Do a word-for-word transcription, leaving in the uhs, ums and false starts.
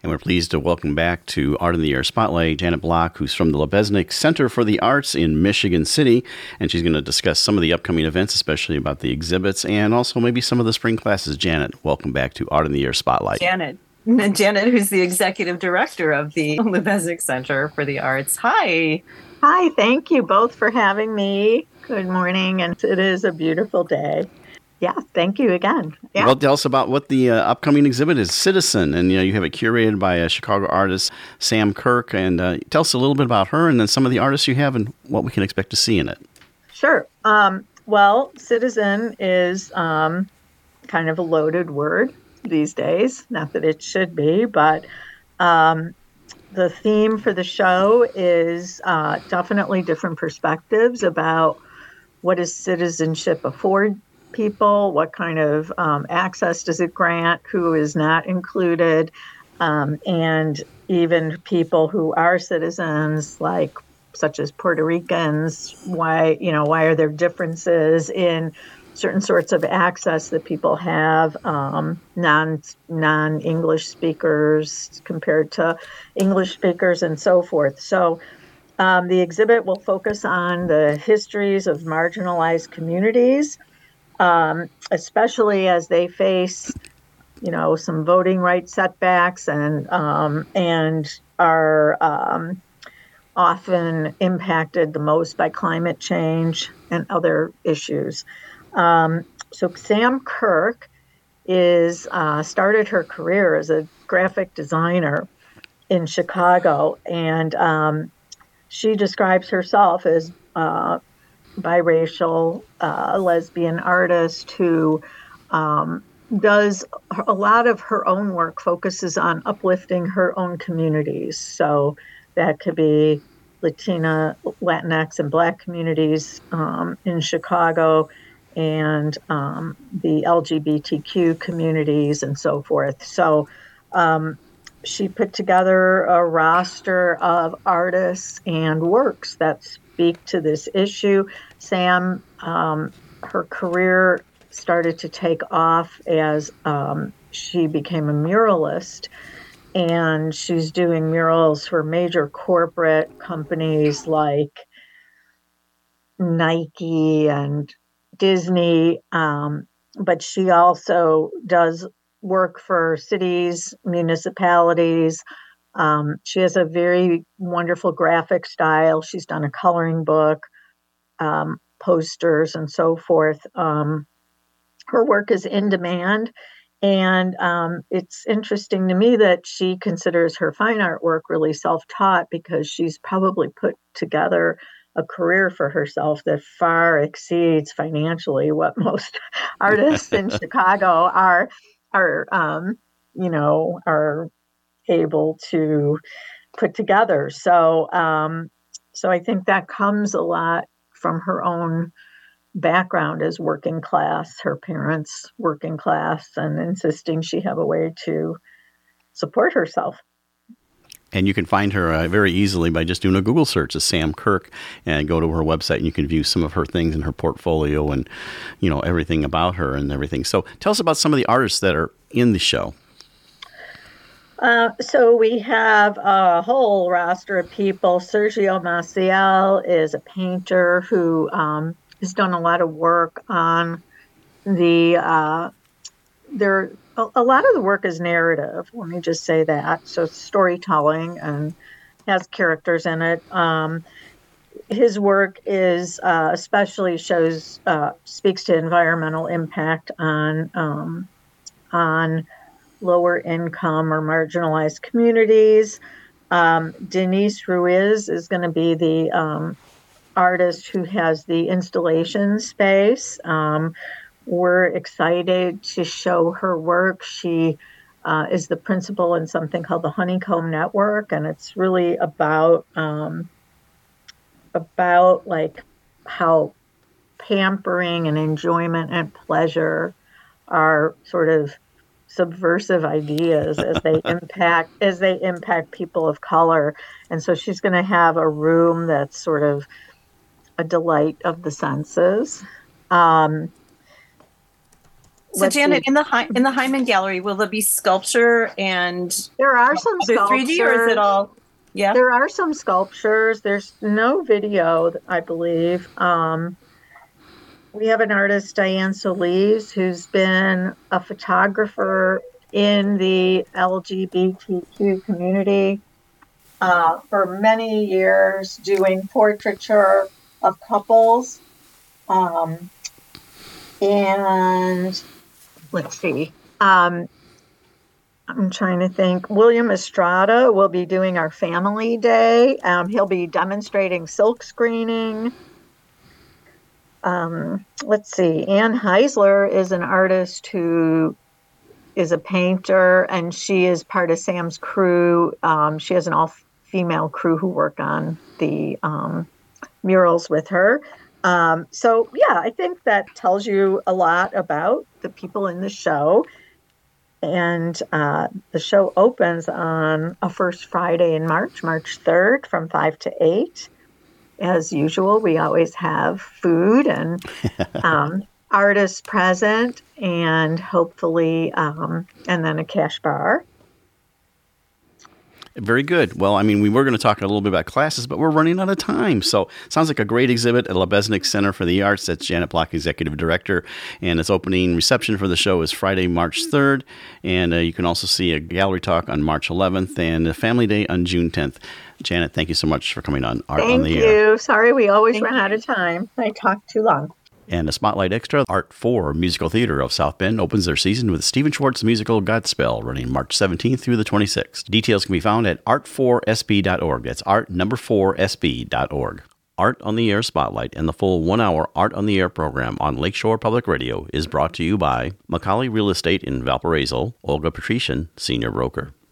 And we're pleased to welcome back to Art in the Air Spotlight Janet Block, who's from the Lebesnick Center for the Arts in Michigan City. And she's going to discuss some of the upcoming events, especially about the exhibits, and also maybe some of the spring classes. Janet, welcome back to Art in the Air Spotlight. Janet. Janet, who's the executive director of the Lebesnick Center for the Arts. Hi. Hi, thank you both for having me. Good morning, and it is a beautiful day. Yeah, thank you again. Yeah. Well, tell us about what the uh, upcoming exhibit is, Citizen, and you know you have it curated by a Chicago artist, Sam Kirk, and uh, tell us a little bit about her and then some of the artists you have and what we can expect to see in it. Sure. Um, well, Citizen is um, kind of a loaded word these days. Not that it should be, but um, the theme for the show is uh, definitely different perspectives about what does citizenship afford people, what kind of um, access does it grant, who is not included, um, and even people who are citizens, like such as Puerto Ricans, why, you know, why are there differences in certain sorts of access that people have, um, non, non-English speakers compared to English speakers and so forth. So um, the exhibit will focus on the histories of marginalized communities, Um, especially as they face, you know, some voting rights setbacks and um, and are um, often impacted the most by climate change and other issues. Um, so Sam Kirk is uh, started her career as a graphic designer in Chicago, and um, she describes herself as uh, biracial uh, lesbian artist who um, does a lot of her own work, focuses on uplifting her own communities. So that could be Latina, Latinx, and Black communities um, in Chicago, and um, the L G B T Q communities and so forth. So um, she put together a roster of artists and works that speak to this issue. Sam, um, her career started to take off as um, she became a muralist, and she's doing murals for major corporate companies like Nike and Disney, um, but she also does work for cities, municipalities. Um, she has a very wonderful graphic style. She's done a coloring book, um, posters, and so forth. Um, her work is in demand. And um, it's interesting to me that she considers her fine art work really self-taught, because she's probably put together a career for herself that far exceeds financially what most artists in Chicago are, are um, you know, are able to put together. So, um, so I think that comes a lot from her own background as working class, her parents working class, and insisting she have a way to support herself. And you can find her uh, very easily by just doing a Google search of Sam Kirk and go to her website, and you can view some of her things in her portfolio and, you know, everything about her and everything. So tell us about some of the artists that are in the show. Uh, so we have a whole roster of people. Sergio Maciel is a painter who um, has done a lot of work on the, uh, there, a, a lot of the work is narrative. Let me just say that. So it's storytelling and has characters in it. Um, his work is, uh, especially shows, uh, speaks to environmental impact on, um, on lower income or marginalized communities. Um, Denise Ruiz is going to be the um, artist who has the installation space. Um, we're excited to show her work. She uh, is the principal in something called the Honeycomb Network, and it's really about um, about like how pampering and enjoyment and pleasure are sort of subversive ideas as they impact as they impact people of color. And so she's going to have a room that's sort of a delight of the senses. Um, So, let's Janet, see. in the Hy- in the Hyman Gallery, will there be sculpture and There are some other sculptures. three D, or is it all? Yeah. There are some sculptures. There's no video, I believe. Um, we have an artist, Diane Solis, who's been a photographer in the L G B T Q community uh, for many years, doing portraiture of couples. Um, and let's see. Um, I'm trying to think. William Estrada will be doing our Family Day. Um, he'll be demonstrating silk screening. Um, let's see. Anne Heisler is an artist who is a painter, and she is part of Sam's crew. Um, she has an all-female crew who work on the um, murals with her. Um, so, yeah, I think that tells you a lot about the people in the show. And uh, the show opens on a first Friday in March, March third, from five to eight. As usual, we always have food and um, artists present, and hopefully, um, and then a cash bar. Very good. Well, I mean, we were going to talk a little bit about classes, but we're running out of time. So sounds like a great exhibit at Lebesnick Center for the Arts. That's Janet Block, Executive Director. And its opening reception for the show is Friday, March third. And uh, you can also see a gallery talk on March eleventh and a Family Day on June tenth. Janet, thank you so much for coming on Art Thank on the you. Air. Sorry, we always Thank run you. out of time. I talked too long. And a Spotlight Extra, Art four Musical Theater of South Bend opens their season with Stephen Schwartz's musical Godspell, running March seventeenth through the twenty-sixth. Details can be found at art four s b dot org. That's art number four s b dot org. Art on the Air Spotlight and the full one-hour Art on the Air program on Lakeshore Public Radio is brought to you by Macaulay Real Estate in Valparaiso, Olga Patrician, Senior Broker.